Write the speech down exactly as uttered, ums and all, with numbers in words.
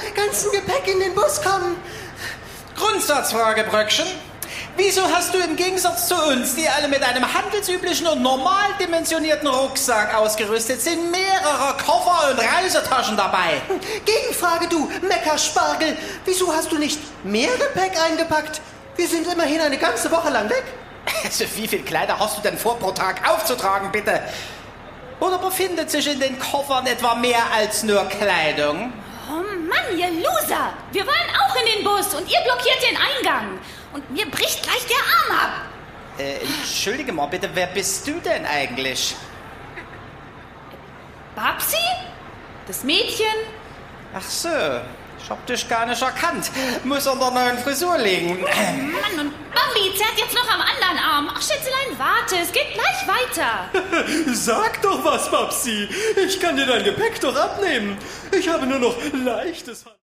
ganzen Gepäck in den Bus kommen. Grundsatzfrage, Bröckchen. Wieso hast du im Gegensatz zu uns, die alle mit einem handelsüblichen und normal dimensionierten Rucksack ausgerüstet sind, mehrere Koffer und Reisetaschen dabei? Gegenfrage, du Meckerspargel. Wieso hast du nicht mehr Gepäck eingepackt? Wir sind immerhin eine ganze Woche lang weg. Also wie viel Kleider hast du denn vor, pro Tag aufzutragen, bitte? Oder befindet sich in den Koffern etwa mehr als nur Kleidung? Oh Mann, ihr Loser! Wir wollen auch in den Bus und ihr blockiert den Eingang. Und mir bricht gleich der Arm ab. Äh, entschuldige mal bitte, wer bist du denn eigentlich? Babsi? Das Mädchen? Ach so, ich hab dich gar nicht erkannt. Muss an der neuen Frisur liegen. Oh Mann, und Bambi zerrt jetzt noch am anderen Arm. Ach, Schätzelein, warte, es geht gleich weiter. Sag doch was, Babsi. Ich kann dir dein Gepäck doch abnehmen. Ich habe nur noch leichtes...